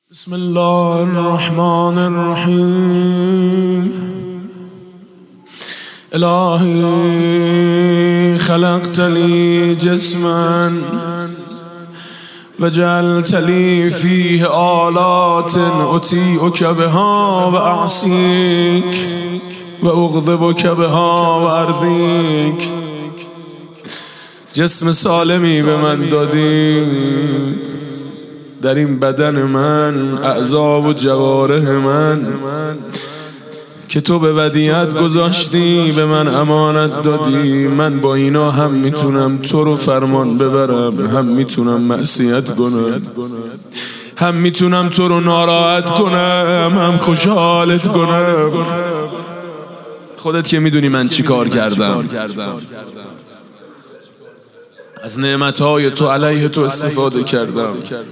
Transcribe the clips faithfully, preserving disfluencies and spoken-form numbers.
بسم الله الرحمن الرحیم. الهی خلقت لی جسما و جعلت لی فیه آلات اطیعک بها و اعصیک و اغضبک بها و ارضیک. جسم سالمی به من دادی، در این بدن من، اعضا و جوارح من که تو به ودیعت گذاشتی، به من امانت دادی. من با اینا هم میتونم تو رو فرمان ببرم، هم میتونم معصیت کنم، هم میتونم تو رو ناراحت کنم، هم خوشحالت کنم. خودت که میدونی من چی کار کردم. از نعمتهای تو علیه تو استفاده کردم.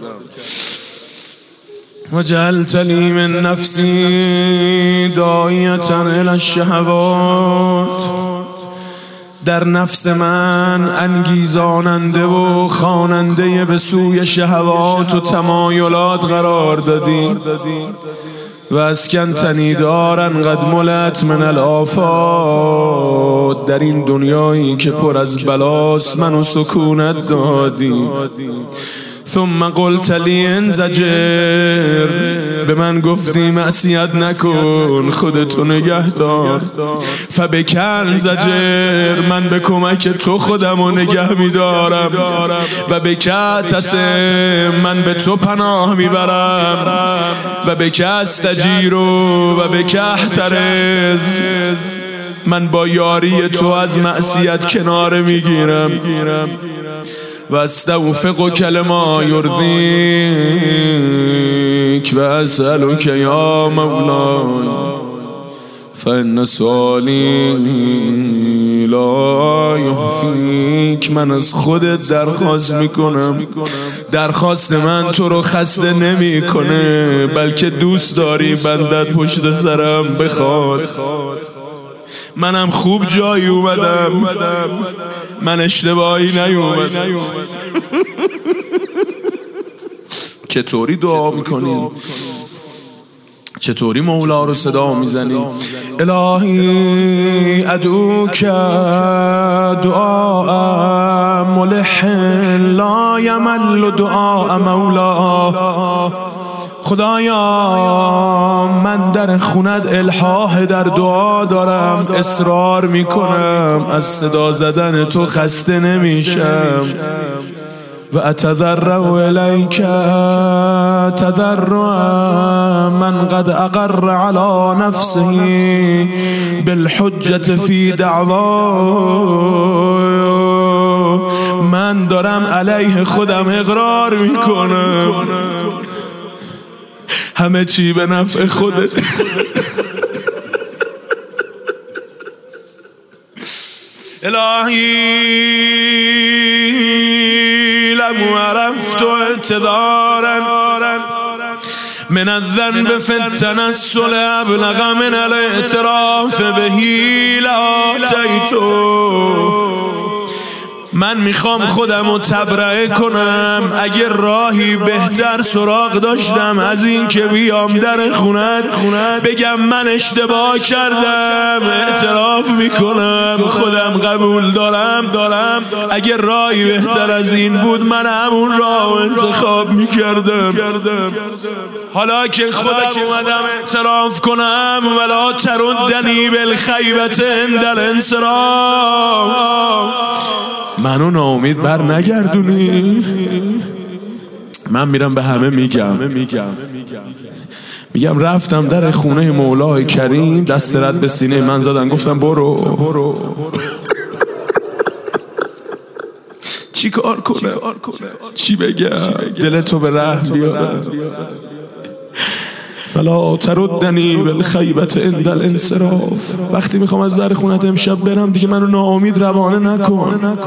و جعلت لی من نفسی داعیة الی الشهوات، در نفس من انگیزاننده و خواننده به سوی شهوات و تمایلات قرار دادی. و اسکنتنی دارا قد ملت من الآفات، در این دنیایی که پر از بلاست منو سکونت دادی. ثم قلت لی انزجر، به من گفتی معصیت نکن، خودتو نگه دار. فبک انزجر، من به کمک تو خودمو نگه میدارم. و بک اعتصم، من به تو پناه میبرم. و بک استجیر و بک احترز، من با یاری تو از معصیت کناره میگیرم. و استوفق لما یرضیک و اسألک یا مولای فإن سؤالی لا یحفیک. من از خودت درخواست میکنم، درخواست من تو رو خسته نمیکنه، بلکه دوست داری بندت پشت سرم بخواد. منم خوب جایی اومدم، من اشتباهی نیومدم. چطوری دعا میکنی؟ چطوری مولا رو صدا میزنی؟ الهی ادعوک دعاء ملح لا یمل دعاء مولا. خدایا من در خونت الحاح در دعا دارم، اصرار میکنم، از صدا زدن تو خسته نمیشم. و اتضرع الیک تضرعا من قد اقر علی نفسه بالحجة فی دعوا. من دارم علیه خودم اقرار میکنم، همه چی به نفع خودت. الهی لم عرفت اعتذارا من الذنب في التنسل ابلغ من الاعتراف به لآتیتو. من میخوام خودم رو تبرئه کنم، اگه راهی بهتر سراغ داشتم از این که بیام در خونت بگم من اشتباه کردم، اعتراف میکنم، خودم قبول دارم دارم اگه راهی بهتر از این بود من همون راه انتخاب میکردم. حالا که خودم اومدم اعتراف کنم، ولا تردنی بالخیبة عند الانصراف، منو ناامید بر نگردونی. من میرم به همه میگم میگم رفتم در خونه مولای کریم، دست رد به سینه من زدن، گفتم برو برو. چی کار کنم؟ چی بگم؟ دلتو به رحم بیارم. فلا تردنی بالخیبة عند الانصراف. وقتی میخوام از در خونت امشب برم دیگه منو ناامید روانه نکن.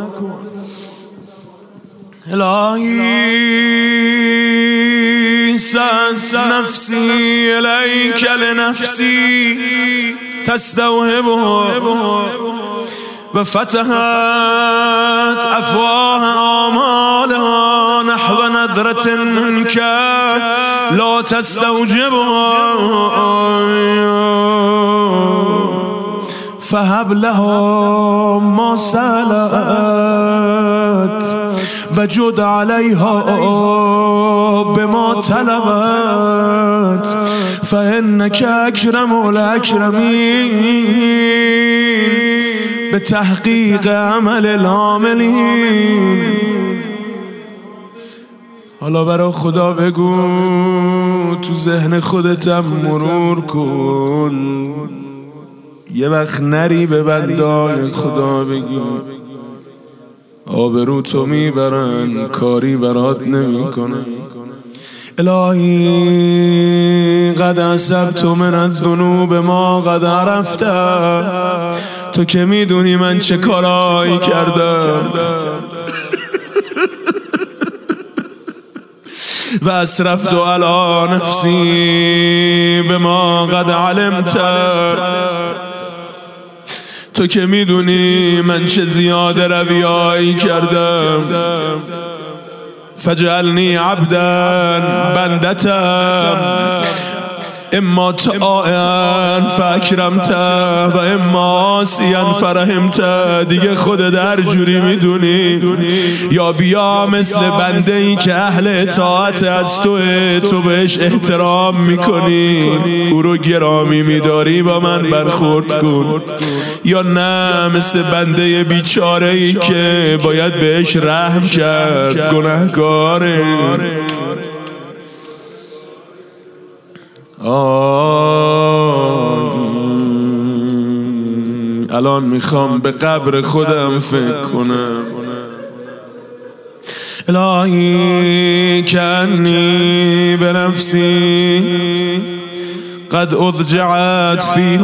الهی سألت نفسی الیک لنفسی تستوهبها و فتحت افواه آمالها نحو نظرة منك لا تستوجب فهب لها ما سألت وجد عليها بما طلبت فإنك أكرم الأكرمين بتحقیق عمل العاملین. حالا برا خدا بگو، تو ذهن خودتم مرور کن، یه وقت نری به بندای خدا بگی آبرو تو میبرن کاری برات نمی کنن. الهی قد عصبت من الذنوب ما قد عرفت، تو که میدونی من چه کارایی کردم و اسرفت علی نفسی بما قد علمت، تو که میدونی من چه زیاده رویایی کردم. فجعلنی عبدا بندتم اما طائعا فاکرمت و اما عاصیا فرحمت. دیگه خود در جوری میدونی، یا بیا مثل بنده ای که اهل اطاعت از توه، تو بهش احترام میکنی، او رو گرامی میداری، با من برخورد کن، یا نه مثل بنده بیچاره ای که باید بهش رحم کرد، گناهکاره. الان میخوام به قبر خودم فکر کنم. الهی کنی به نفسی قد اضجعت فی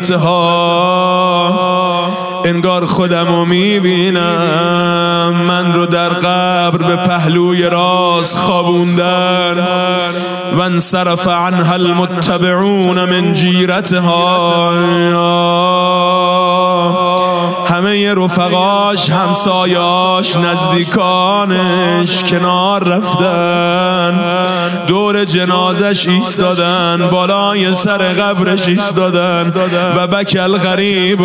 حفرتها، انگار خودمو میبینم من رو در قبر به پهلوی راست خوابوندن. و انصرف عنها المتبعون من جیرتها، همه رفقاش، همسایاش، نزدیکانش کنار رفتن، دور جنازش ایستادن، بالای سر قبرش ایستادن. و بک الغریب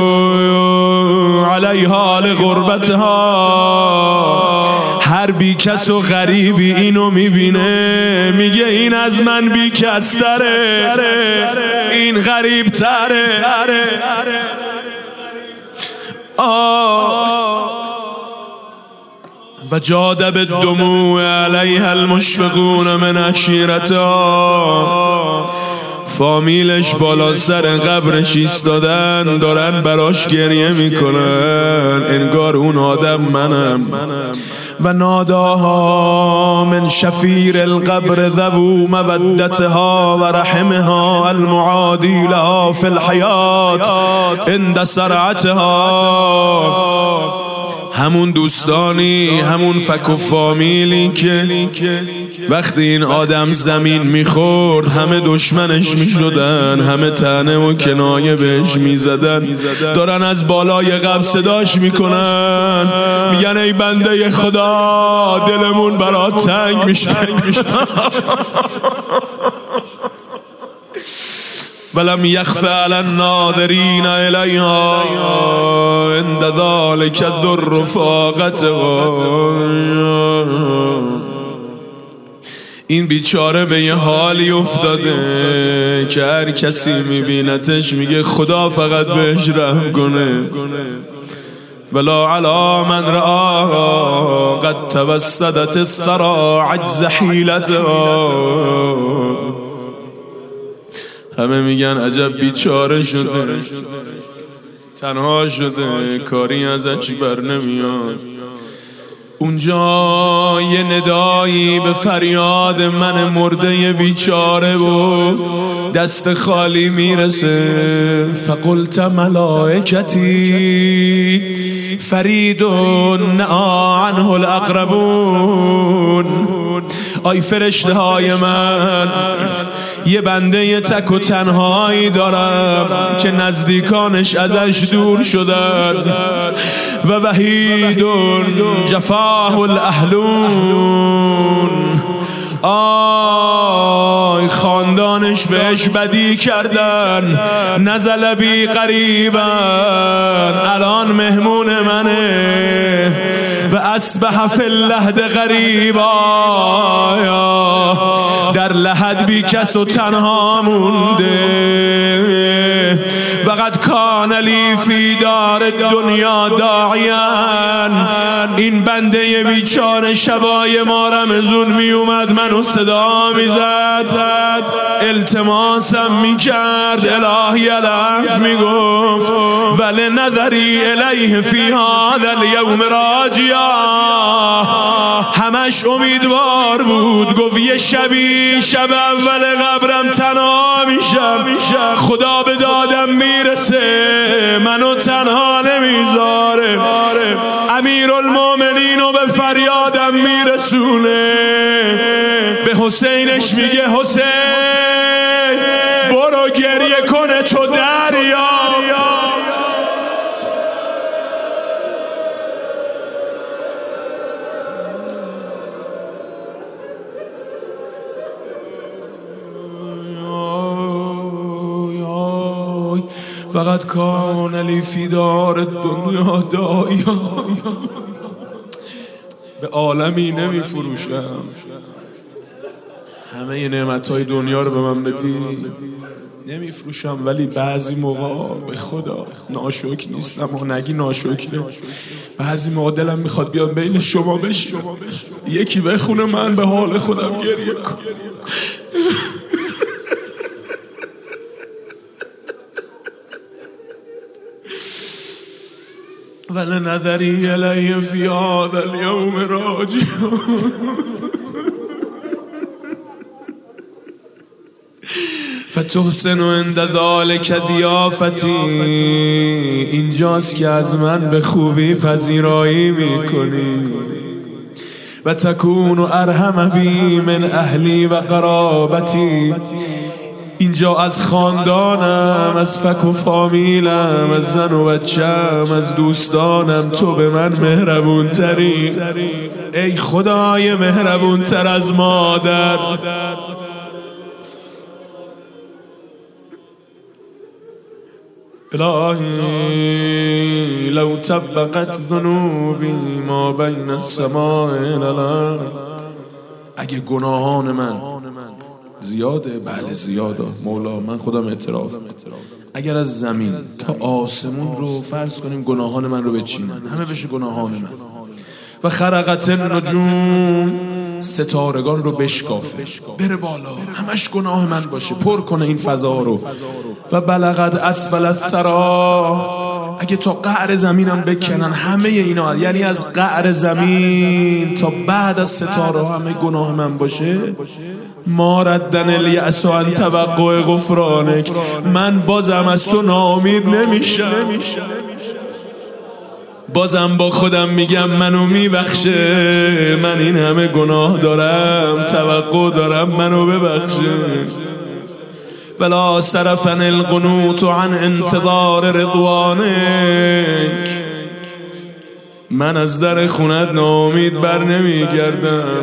علیها لغربتها، هر بی کس و غریبی اینو میبینه میگه این از من بی کس تره، این غریب تره. و جاد بالدموع علیها المشفقون من عشیرتها، فامیلش بالا سر قبرش ایستادن، دارن براش گریه میکنن، انگار اون آدم منم. و ناداها من شفیر القبر ذو مودتها و رحمها المعادی لها فی الحیات عند سرعتها. همون دوستانی، همون فک و فامیلی که وقتی این آدم زمین میخورد همه دشمنش میشدن، همه طعنه و کنایه بهش میزدن، دارن از بالای قبر صداش میکنن، میگن ای بنده خدا دلمون برات تنگ میشه. ولم يخف على الناظرين إليها عند ذلك الذر فاقتها. این بیچاره به یه حالی افتاده که هر کسی میبینتش میگه خدا فقط بهش رحم کنه. ولا على من رآها قد توسدت الثرى عجز حیلتها. همه میگن عجب بیچاره شده، تنها شده، کاری ازش بر نمیاد. اونجا یه ندایی به فریاد من مرده بیچاره و دست خالی میرسه. فقلت ملائکتی فرید نعا عنه الاقربون. آی فرشته های من، یه بنده تک و تنهایی دارم که نزدیکانش ازش دور شدن. و وحید جفاه الاهلون، آی خاندانش بهش بدی کردن، نزل بی قریبن، الان مهمون منه و اصبح فی اللحد غریبا، در لحد بی کس و تنها مونده. وقد کان لی فی دار دنیا داعیان، این بنده بیچاره شبای ما رمضون می اومد منو صدا می زد، التماسم می کرد، الهی الف می گفت ولی نظری الیه فی هذا الیوم راجیا، همش امیدوار بود، گفت یه شبی شب اول قبرم تنها میشم، خدا به دادم میرسه منو تنها نمیذاره، امیرالمومنین رو به فریادم میرسونه، به حسینش میگه حسین برو گریه کنه تو دریا. فقط کان لی فی دار دنیا داعیا، به عالمی نمی فروشم، همه نعمتهای دنیا رو به من بدی نمی فروشم، ولی بعضی موقع به خدا ناشکر نیستم و نگی ناشکره، بعضی موقع دلم میخواد بیام بین شما بشینم یکی بخونه من به حال خودم گریه کنم. ولنظری الیه فی هذا الیوم راجع، فتحسن عند ذلک ضیافتی، اینجاست که از من به خوبی پذیرایی میکنی، و تکون ارحم بی من اهلی و قرابتی، اینجا از خاندانم، از فک و فامیلم، از زن و بچم، از دوستانم تو به من مهربون تری، ای خدای مهربون تر از مادر. الهی لو طبقت ذنوبی ما بین السماء والارض، اگه گناهان من زیاده، بله زیاده مولا، من خودم اعتراف، اگر از زمین تا آسمون رو فرض کنیم گناهان من رو بچینن، همه بشه گناهان من، و خرقت النجوم، ستارگان رو بشکافه بره بالا، همش گناه من باشه، پر کنه این فضا رو، و بلغت اسفل الثری، اگه تا قعر زمینم بکنن همه اینا، یعنی از قعر زمین تا بعد از ستاره همه گناه من باشه، ما ردن الیأس عن توقع غفرانک، من بازم از تو ناامید نمیشم، بازم با خودم میگم منو میبخشه، من این همه گناه دارم، توقع دارم منو ببخشه. ولا صرفن القنوت عن انتظار رضوانک، من از در خونت ناامید بر نمیگردم.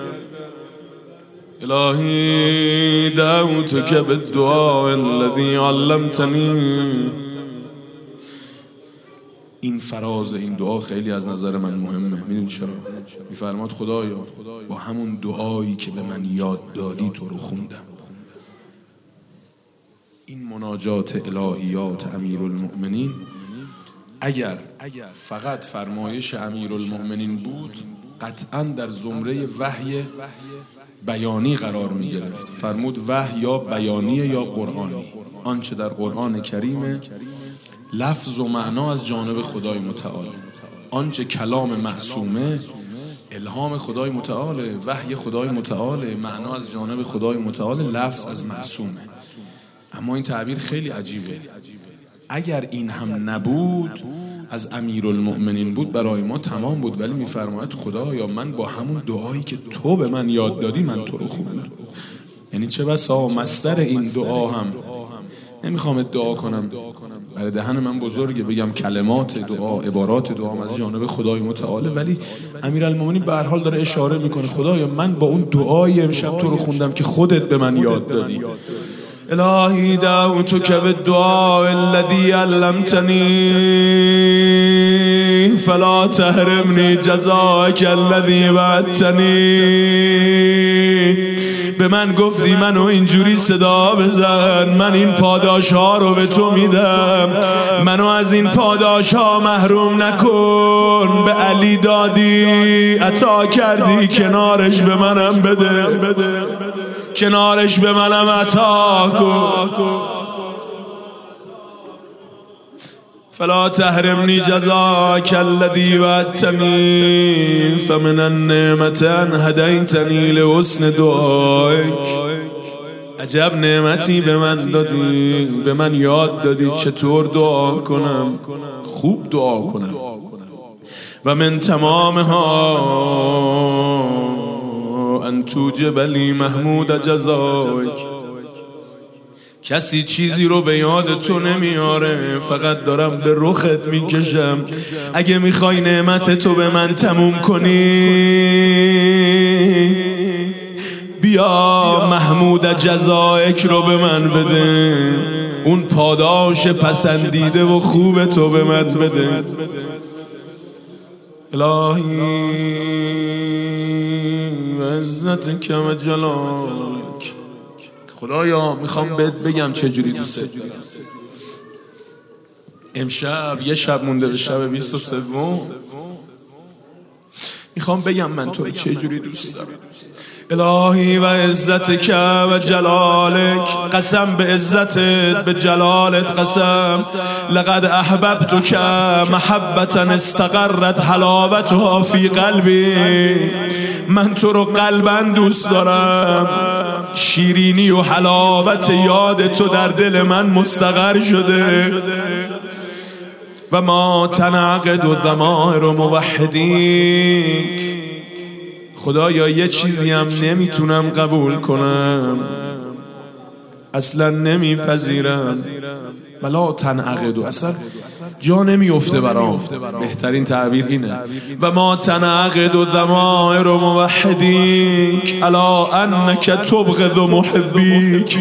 الهی دعوتک بالدعاء الذی علمتنی، این فراز این دعا خیلی از نظر من مهمه. میدونی چرا؟ میفرماد خدایا با همون دعایی که به من یاد دادی تو رو خوندم. این مناجات الهیات امیرالمؤمنین اگر فقط فرمایش امیرالمؤمنین بود قطعا در زمره وحی بیانی قرار می گرفت. فرمود وحی یا بیانی یا قرآنی، آنچه در قرآن کریمه لفظ و معنا از جانب خدای متعال، آنچه کلام معصومه الهام خدای متعاله، وحی خدای متعاله، معنا از جانب خدای متعاله، لفظ از معصومه. اما این تعبیر خیلی عجیبه. اگر این هم نبود، از امیرالمؤمنین بود، برای ما تمام بود. ولی میفرماید خدایا من با همون دعایی که تو به من یاد دادی من تو رو خوندم. یعنی چه بسا مصدر این دعا هم نمیخوام دعا کنم برای دهن من بزرگه بگم کلمات دعا، عبارات دعا از جانب خدای متعال، ولی امیرالمومنین به هر حال داره اشاره میکنه خدایا من با اون دعای امشب تو رو خوندم که خودت به من یاد دادی. الهی دعوتک بالدعاء الذی علمتنی فلا تحرمنی جزاک الذی وعدتنی. به من گفتی منو اینجوری صدا بزن، من این پاداش ها رو به تو میدم، منو از این پاداش ها محروم نکن. به علی دادی عطا کردی، کنارش به منم بده، کنارش به منم عطا کن. فلا تحرمنی جزاک الذی وعدتنی فمن النعمة ان هدیتنی لحسن دعایک. عجب نعمتی به من دادی، به من یاد دادی چطور دعا کنم، خوب دعا کنم. و من تمامها ان توجب لی محمود جزایک. کسی چیزی رو به یاد تو نمیاره، فقط دارم به رخت میکشم. اگه میخوای نعمت تو به من تموم کنی بیا محمود جزایک رو به من بده، اون پاداش پسندیده و خوب تو به من بده. الهی و عزتک و جلالک. خدایا میخوام بهت بگم چجوری دوست دارم. امشب یه شب مونده به شب بیست و سوم، میخوام بگم من تو چجوری دوست دارم. الهی و عزتک و جلالک، قسم به عزتت به جلالت قسم، لقد احببتک محبتا استقرت حلاوتها فی قلبی. من تو رو قلبا دوست دارم، شیرینی و حلاوت یاد تو در دل من مستقر شده. و ما تنعقد و ضمائر موحدین. خدایا یه چیزی هم نمیتونم قبول کنم، اصلا نمیپذیرم. ولا تنعقد، اصلا جا نمیفته برام، بهترین تعبیر اینه. و ما تنعقد و ضمائر موحدینک الا انک تبغض محبیک.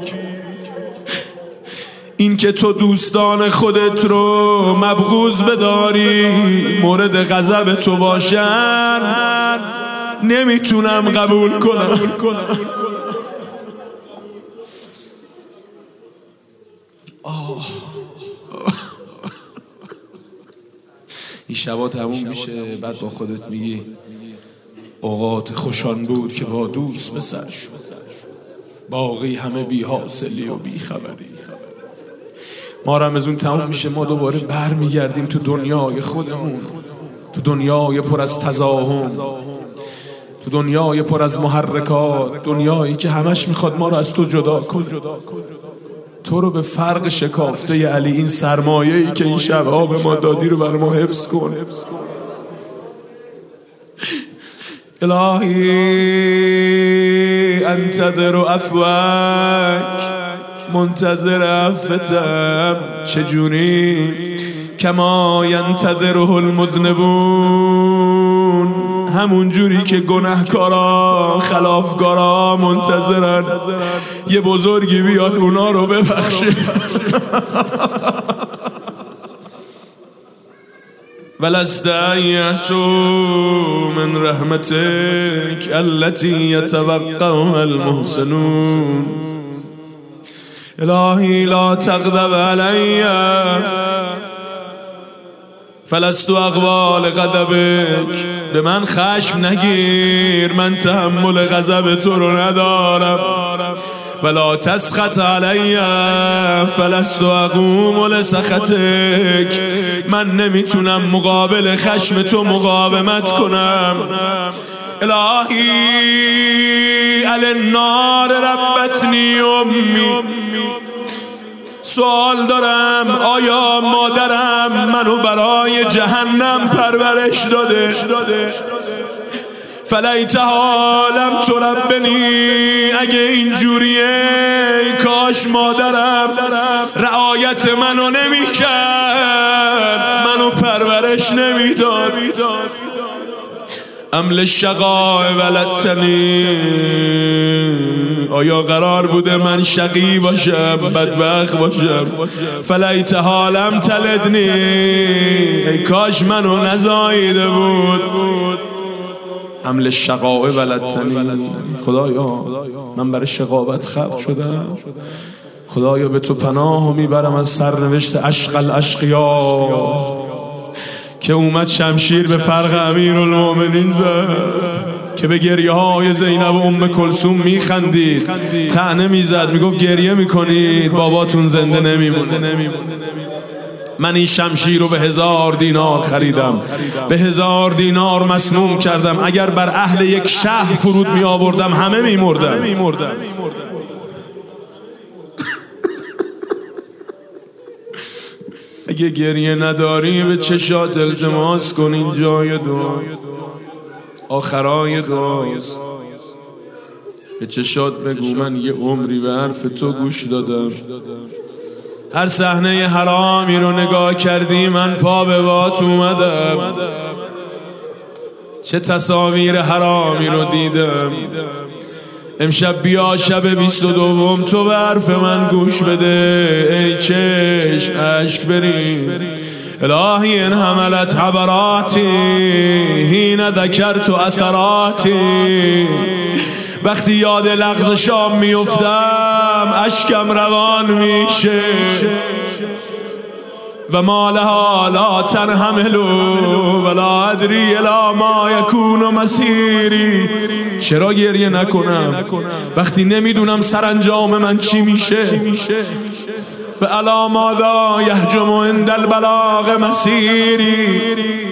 این که تو دوستان خودت رو مبغوض بداری، مورد غضب تو باشن، نمیتونم قبول کنم. این شبا تموم میشه، بعد با خودت میگی اوقات خوشان بود که با دوست بسر شد، باقی همه بی حاصلی و بی خبری. ما رمضان تموم میشه، ما دوباره بر میگردیم تو دنیای خودمون، تو دنیای پر از تزاهم، تو دنیای پر از محرکات، دنیایی که همش میخواد ما رو از تو جدا کنه. تو رو به فرق شکافته علی، این سرمایه‌ای که این شبها به ما دادی رو بر ما حفظ کن. الهی انتظر عفوک، منتظر عفتم. چجوری؟ کما ینتظره المذنبون، همون جوری که گناهکارا خلافکارا منتظرن یه بزرگی بیاد اونا رو ببخشه. ولست یأسوا من رحمتک التي یتوقعها المحسنون. الهی لا تغضب علی فلست اقبال غضبک. به من خشم نگیر، من تحمل غضب تو رو ندارم. ولا تسخط علی فلست اقوم لسخطک. من نمیتونم مقابل خشم تو مقاومت کنم. الهی علی النار ربتنی امی. سوال دارم، آیا مادرم منو برای جهنم پرورش داده؟ فلیتها لم تربنی، اگه اینجوریه کاش مادرم رعایت منو نمی کرد، منو پرورش نمی داد. ام للشقاء ولدتنی، آیا قرار بوده من شقی باشم، بدبخت باشم؟ فلیتها لم تلدنی، ای کاش منو نزاییده بود. ام للشقاء ولدتنی، خدایا من برای شقاوت خلق شدم، خدایا به تو پناه میبرم از سرنوشت اشقى الاشقیا که اومد شمشیر به فرق امیرالمومنین زد، که به گریه های زینب و ام کلثوم میخندید، طعنه میزد، میگفت گریه میکنید باباتون زنده نمیمونه. من این شمشیر رو به هزار دینار خریدم، به هزار دینار مسموم کردم، اگر بر اهل یک شهر فرود می آوردم همه می مردم. اگه گریه نداری به چشات التماس کن، این جای دعا آخرای دعاست. به چشات بگو من یه عمری به حرف تو گوش دادم، هر صحنه حرامی رو نگاه کردی من پا به وات اومدم، چه تصاویر حرامی رو دیدم. امشب بیا شب بیست و دوم تو به حرف من گوش بده، ای چشم اشک بریز. الهی ان حملت حبراتی حین ذکرت اثراتی، وقتی یاد لغز شام میفتم اشکم روان میشه. و ما لها لا تنحملوا ولا ادری الی ما یکون مسیری، چرا گریه نکنم وقتی نمیدونم سرانجام من چی میشه. و الا ماذا یهجم عند البلاغ مسیری،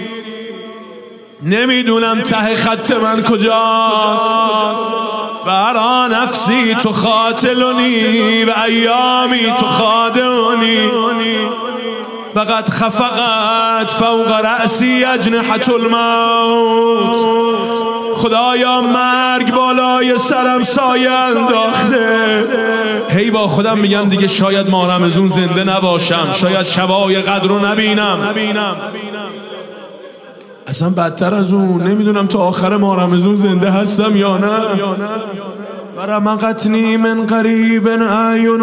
نمیدونم ته خط من کجاست. و ارا نفسی تخاتلنی و ایامی تخادعنی، فقط خفقت فوق رأسی اجنحة الموت. خدایا مرگ بالای سرم سایه انداخته. هی با خودم میگم دیگه شاید ماه رمضان زنده نباشم، شاید شبای قدر رو نبینم. اصلا بدتر از اون نمیدونم تا آخر ماه رمضان زنده هستم یا نه. برمقتنی من قریب اعین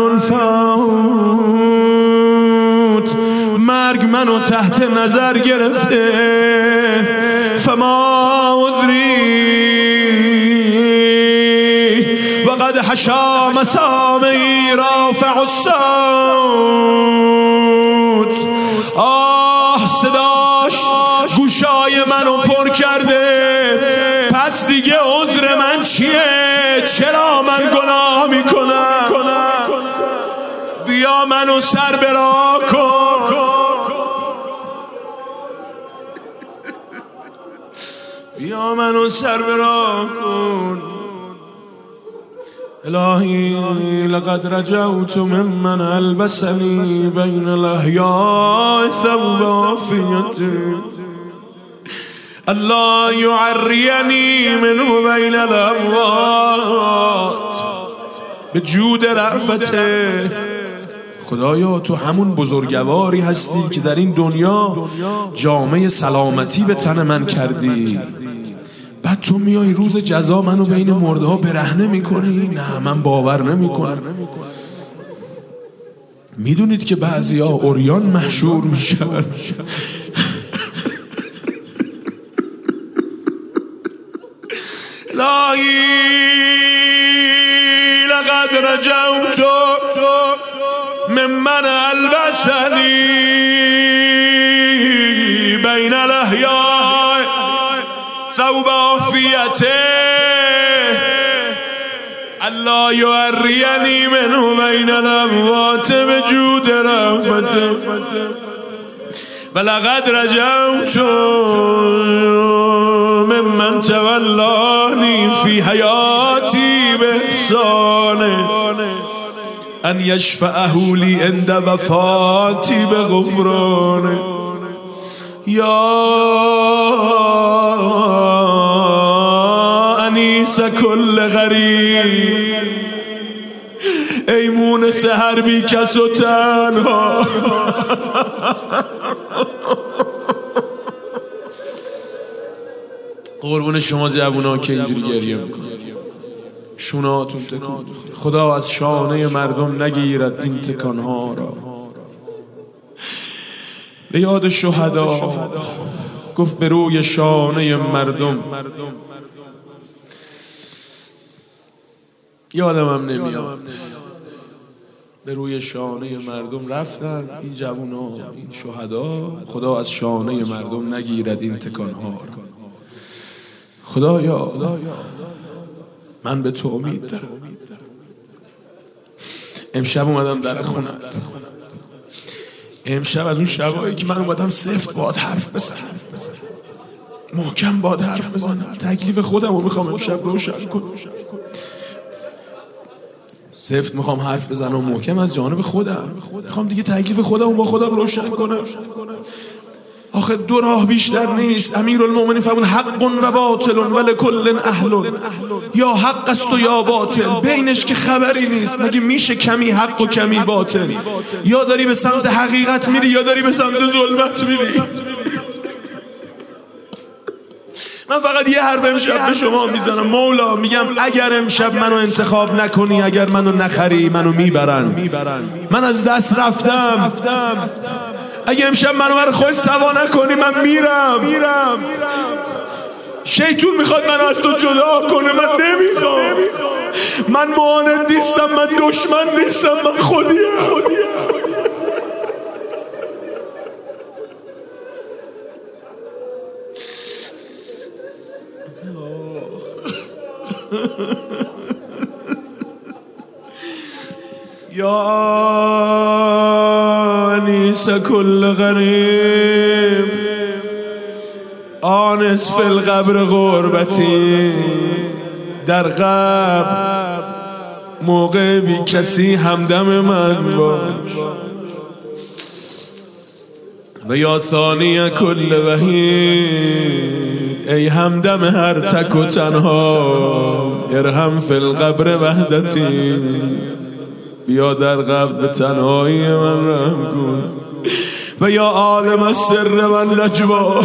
الفوت، مرگ منو تحت نظر گرفته. فما عذری وقد حشا مسامعی رافع الصوت، آه صداش گوشای منو پر کرده. پس دیگه عذر من چیه؟ چرا من گناه میکنم؟ بیا منو سر برا کن، بیا منو سر برا کن. الهی لقد رجوت ممن البسنی بین الاحیاء ثوب عافیتی، الله یعرینی منه بین الاموات به جود رأفته. خدایا تو همون بزرگواری هستی که در این دنیا جامعه سلامتی به تن من کردی، بعد تو میای روز جزا منو بین مرده ها برهنه میکنی. نه من باور نمیکنم. میدونید که بعضی ها عریان محشور میشن. الهی لقد رجوت ممن البسنی بین الاحیاء ثوب عافیته، الله یعرینی منه بین الاموات به جود رأفته. ولقد رجوت ممن تولانی فی حیاتی بإحسانه ان یشفعه لی عند وفاتی بغفرانه. یا انیس کل غریب، ای مونس هر بی کس و تنها. قربون شما جوونا که اینجوری گریه میکنید، شونهاتون تکون. خدا از شانه مردم نگیرد این تکانها را. به یاد شهدا گفت به روی شانه مردم. یادم هم نمیاد. به روی شانه مردم رفتن این جوونا، این شهدا. خدا از شانه مردم نگیرد این تکانها را. خدایا من به تو امید دارم. امشب اومدم در خونت، امشب از اون شبایی که من اومدم سفت باهات حرف بزنم، محکم باهات حرف بزنم. تکلیف خودم رو میخوام امشب روشن کنم. سفت میخوام حرف بزنم و محکم از جانب خودم میخوام دیگه تکلیف خودم رو با خودم روشن کنم. آخه دو راه بیشتر نیست. امیرالمومنین فرمود حق و باطل ولکل اهل، یا حق است و یا باطل، بینش که خبری نیست. مگه میشه کمی حق و کمی باطل؟ یا داری به سمت حقیقت میری یا داری به سمت ظلمت میری. من فقط یه حرف امشب به شما میزنم. مولا میگم اگر امشب منو انتخاب نکنی، اگر منو نخری، منو میبرن. من از دست رفتم. اگه امشب منو بر خود سوا نکنی من میرم. شیطون میخواد منو از تو جدا کنه، من نمیخوام. من معاند نیستم، من دشمن نیستم، من خودیم. یا انیس کل غریب، آنس فی القبر غربتی. در قبر موقع بی کسی همدم من باش. و یا ثانی کل وحید، ای همدم هر تک و تنها. ارحم فی القبر وحدتی، بیا در قبر به تنهایی من رحم کن. و یا عالم السر و النجوا،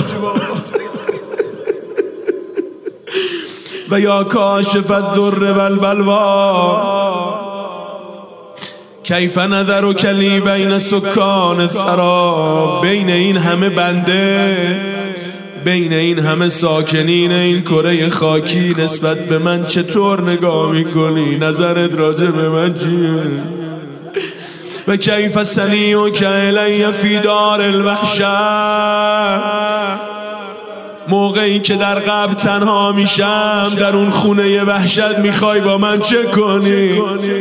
و یا کاشف الضر و البلوا، کیف نظر کلی بین سکان الثری. بین این همه بنده، بین این همه ساکنین این کره خاکی نسبت به من چطور نگاه میکنی؟ نظرت راجع به من چیه؟ و کیف سنیو که الی فی دار الوحشه، موقعی که در قبر تنها میشم در اون خونه وحشت میخوای با من چه کنی؟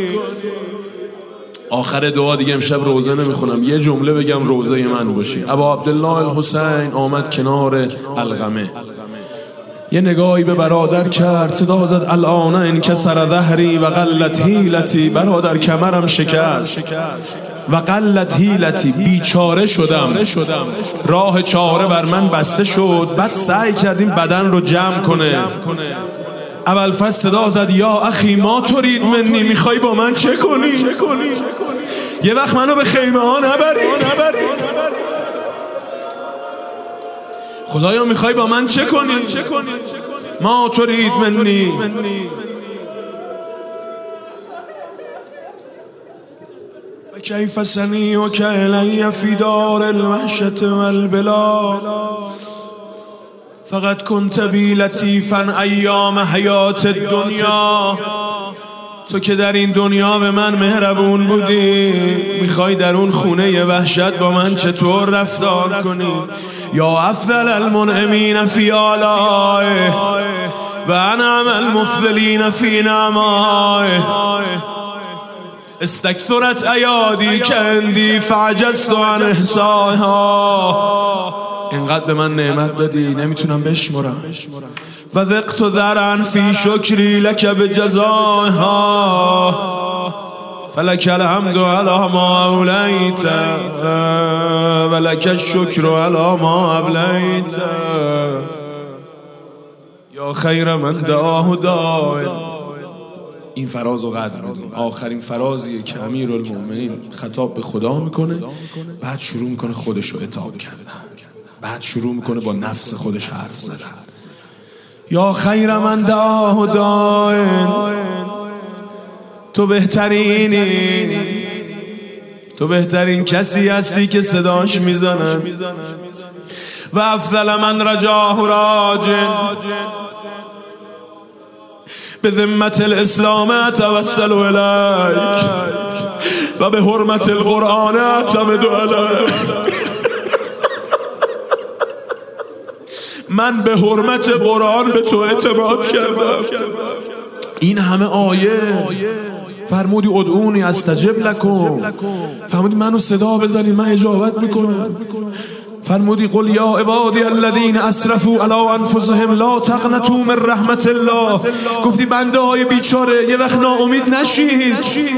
آخر دعا دیگه امشب روزه نمیخونم، یه جمله بگم روزه من باشی. ابا عبدالله الحسین آمد کنار القمه، یه نگاهی به برادر کرد، صدا زد الان انکسر ظهری و قلت حیلتی. برادر کمرم شکست و قلت حیلتی، بیچاره شدم، راه چاره بر من بسته شد. بعد سعی کردیم بدن رو جمع کنه. اول فصل صدا زد یا اخی ما ترید منی، میخوای با من چه کنی؟ یه وقت منو به خیمه ها نبری. خدایا میخوای با من چه کنی؟ ما ترید منی. و کیف سنی و که الی فی دار الوحشت والبلا. فقط کنت بی لطیفا ایام حیات الدنیا. تو که در این دنیا به من مهربون بودی، میخوای در اون خونه وحشت با من چطور رفتار کنی؟ یا افضل المنعمین فی آلائه و انعم المفضلین فی نعمائه. استکثرت ایادی که اندی فعجزت عن احصائها. اینقدر به من نعمت دادی نمیتونم بشمرم. و ذقت ذرعا فی شکری لک بجزائها. فلک الحمد علی ما اولیت و لک الشکر علی ما ابلیت. یا خیر من دعاه داع. این فراز رو قدر بدیم. آخرین فرازیه که امیرالمومنین خطاب به خدا میکنه، بعد شروع میکنه خودش رو عتاب کردن، بعد شروع میکنه با نفس خودش حرف زدن. یا خیر من دعاه داع، تو بهترینی، تو بهترین کسی هستی که صداش میزنن. و افضل من رجاه راجن، به ذمت الاسلام اتوسل الیک و به حرمت القرآن اعتمد علیک. من به حرمت قرآن به تو اعتماد کردم. این همه آیه فرمودی ادعونی استجب لکم، فرمودی منو صدا بزنی من اجابت میکنم. فرمودی قل یا عبادی الذین اسرفوا علی انفسهم لا تقنطوا من رحمت الله. گفتی بنده های بیچاره یه وقت ناامید نشید.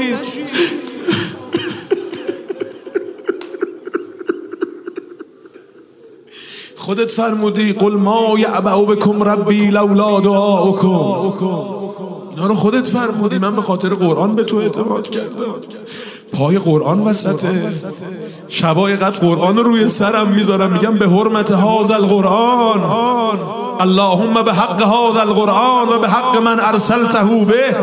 خودت فرمودی قل ما یعبأ بکم ربی لولا دعاؤکم. اینا رو خودت فرمودی. من به خاطر قرآن به تو اعتماد کردم. پای قرآن وسطه، شبای قد قرآن رو روی سرم میذارم، میگم به حرمت هذا القرآن، اللهم به حق هذا القرآن و به حق من ارسلته به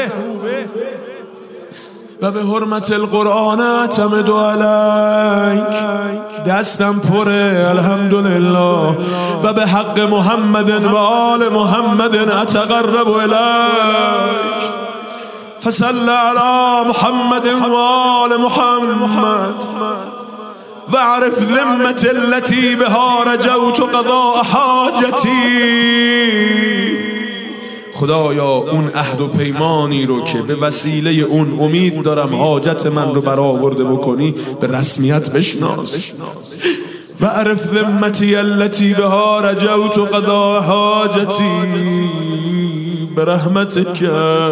و به حرمت القرآن اعتمد علیک. دستم پره الحمدلله. و به حق محمد و آل محمد اتقرب الیک. فصل علی محمد و آل محمد و عرف ذمت التي بها رجوت قضاء حاجتی. خدایا اون عهد و پیمانی رو که به وسیله اون امید دارم حاجت من رو برآورده بکنی به رسمیت بشناس. و عرف ذمتی التي بها رجوت قضاء حاجتی برحمتک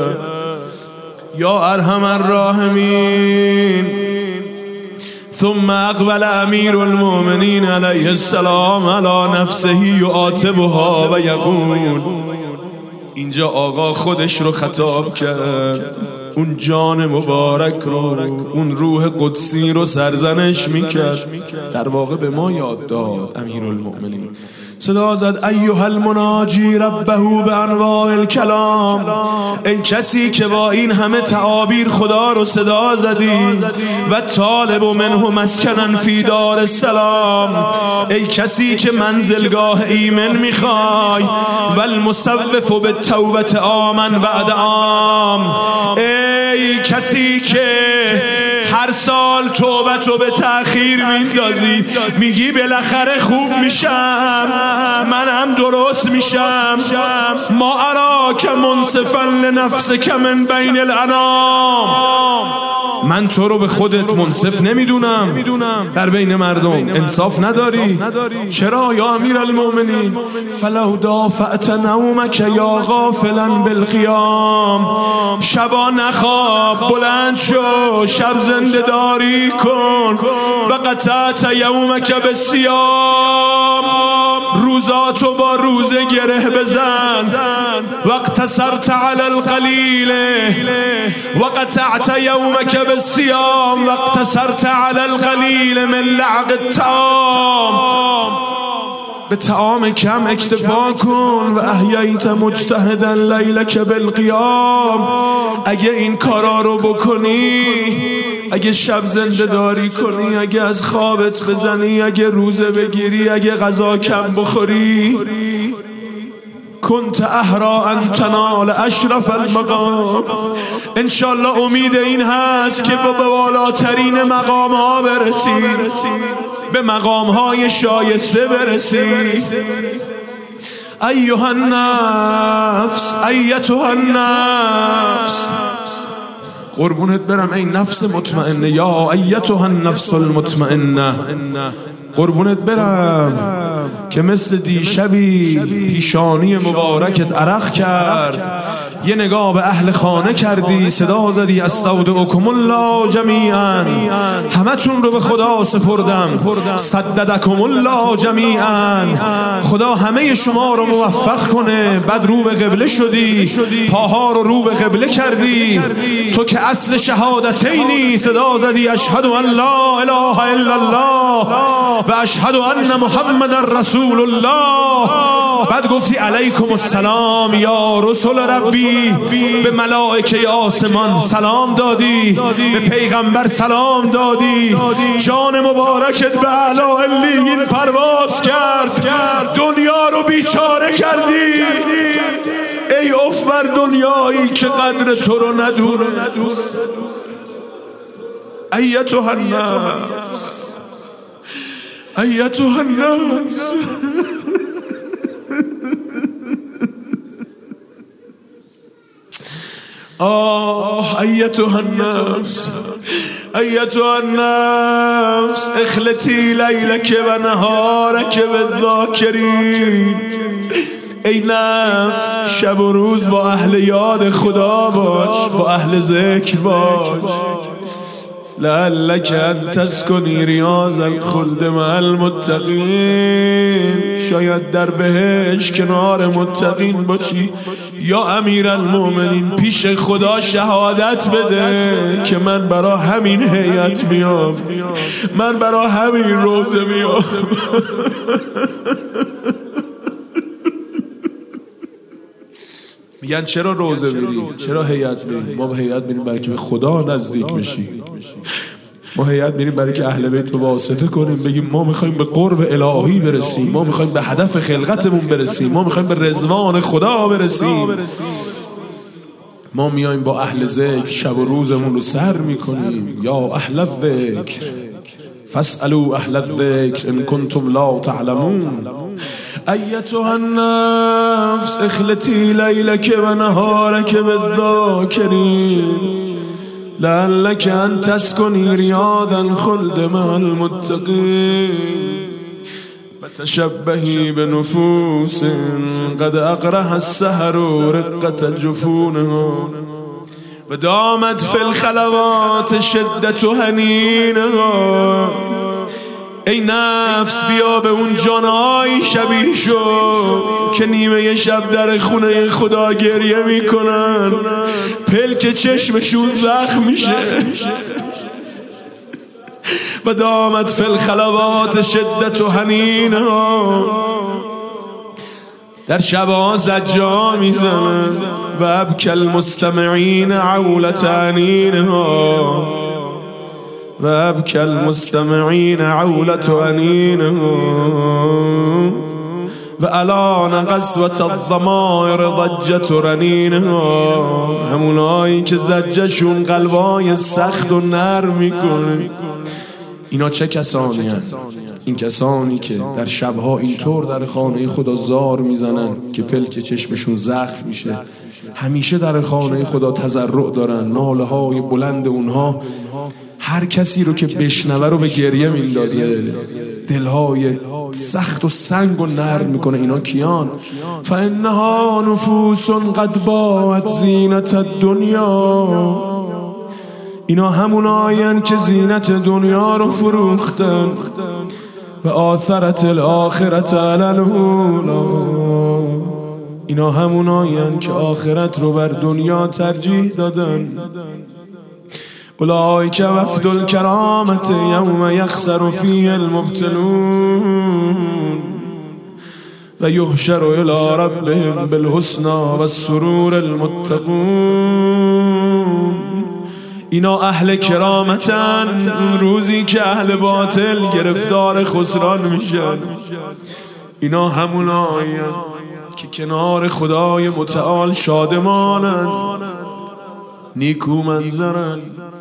یا ارحم الراحمین. ثم اقبل امیر المؤمنین علیه السلام علی نفسه یعاتبها و یقول. اینجا آقا خودش رو خطاب کرد، اون جان مبارک رو، اون روح قدسی رو سرزنش میکرد. در واقع به ما یاد داد امیرالمؤمنین. صدا زد ایها المناجی ربه به انواع الکلام. ای کسی که با این همه تعابیر خدا رو صدا زدی. و طالب منه مسکنا فی دار السلام. ای کسی که منزلگاه ایمن میخوای. و المصوف بالتوبه آمن بعد عام. ای کسی که هر سال توبتو به تأخیر میندازی، میگی بالاخره خوب میشم، منم درست میشم. ما اراک منصفا لنفسک من بین الانام. من تو رو به خودت منصف نمیدونم در بین مردم. انصاف نداری. چرا یا امیرالمؤمنین؟ فلو دافعت نومک یا غافلا بالقیام. شبا نخواب، بلند شو، شب زنده داری کن. و قطعت یومک بالصیام. روزاتو با روزه گره بزن. و اقتصرت علی القلیل و قطعت یومک بالصیام و اقتصرت علی القلیل من لعق الطعام. به طعام کم اکتفا کن. و احییت مجتهدا لیلک بالقیام. اگه این کارا رو بکنی، اگه شب زنده داری کنی، اگه از خوابت بزنی، اگه روزه بگیری، اگه غذا کم بخوری، کنت احرا ان تنال اشرف المقام. انشالله امید این هست که به بالاترین مقام ها برسی، به مقام های شایسته برسی. ایها النفس، ایتها النفس، قربونت برم ای نفس مطمئنه، یا ایتها النفس المطمئنه، قربونت برم که مثل دیشبی پیشانی مبارکت عرق کرد، یه نگاه به اهل خانه کردی، صدا زدی استودعکم الله جمیعا، همتون رو به خدا سپردم، سددکم الله جمیعا، خدا همه شما رو موفق کنه. بعد رو به قبله شدی، پاها رو رو به قبله کردی، تو که اصل شهادتینی، صدا زدی اشهد ان لا اله الا الله و اشهد ان محمد رسول الله. بعد گفتی علیکم السلام یا رسول ربی، به ملائکه آسمان سلام دادی، به پیغمبر سلام دادی، جان مبارکت به اعلی علیین پرواز کرد، دنیا رو بیچاره کردی. ای اف بر دنیایی که قدر تو رو ندونه. ایتها النفس، ایتها النفس، آه ایتها النفس، ایتها النفس اخلتی لیلک و نهارک بالذاکرین. ای نفس شب و روز با اهل یاد خدا باش، با اهل ذکر باش. لعلک ان تسکنی ریاض الخلد مع المتقین، شاید در بهشت کنار متقین باشی. یا امیرالمومنین پیش خدا شهادت بده که من برا همین هیئت میام، من برا همین روزه میام. میگن چرا روزه میریم، چرا هیئت میریم؟ ما به هیئت میریم برای که به خدا نزدیک بشیم. ما هیئت میریم برای که اهل بیت رو واسطه کنیم، بگیم ما میخوایم به قرب الهی برسیم، ما میخوایم به هدف خلقتمون برسیم، ما میخوایم به رضوان خدا برسیم. ما میایم با اهل ذکر شب و روزمون رو سر میکنیم. یا اهل الذکر فاسألوا اهل الذکر ان کنتم لا تعلمون. ایتها النفس اخلتی لیلک و نهارک بالذاکرین، لعلک ان تسکنی ریاض الخلد مع المتقین. تشبهی بنفوس قد اقرح السحر رقة جفونها، و دامت فی الخلوات شدت حنینها. ای نفس بیا به اون جانهای شبیه شو که نیمه شب در خونه خدا گریه میکنن، پلک چشمشون زخم میشه. و دامت فی الخلوات شدت حنینها، در شبها زجا میزنن. و ابکی المستمعین عولت عنینها، و ابکی المستمعین عولت عنینها، و الان قسوة الضمائر ضجت رنینها. همونایی که زجشون قلبای سخت و نرم میکنه. اینا چه کسانی هست؟ این کسانی که در شبها اینطور در خانه خدا زار میزنن که پلک چشمشون زخم میشه، همیشه در خانه خدا تضرع دارن، ناله های بلند اونها هر کسی رو که بشنوه رو به گریه میندازه، دلهای سخت و سنگ و نرم میکنه. اینا کیان؟ فانها نفوس قد باعت زینت الدنیا، اینا همونایین که زینت دنیا رو فروختن. و آثرت الاخرت علی الاولی، اینا همونایین که آخرت رو بر دنیا ترجیح دادن. اولئک وفد الکرامت یوم یخسر فیه المبتلون، و یحشر الی ربهم بالحسنی و السرور المتقون. اینا اهل کرامتن، روزی که اهل باطل گرفتار خسران میشن. اینا همونایین که کنار خدای متعال شادمانن، نیکو منظرن.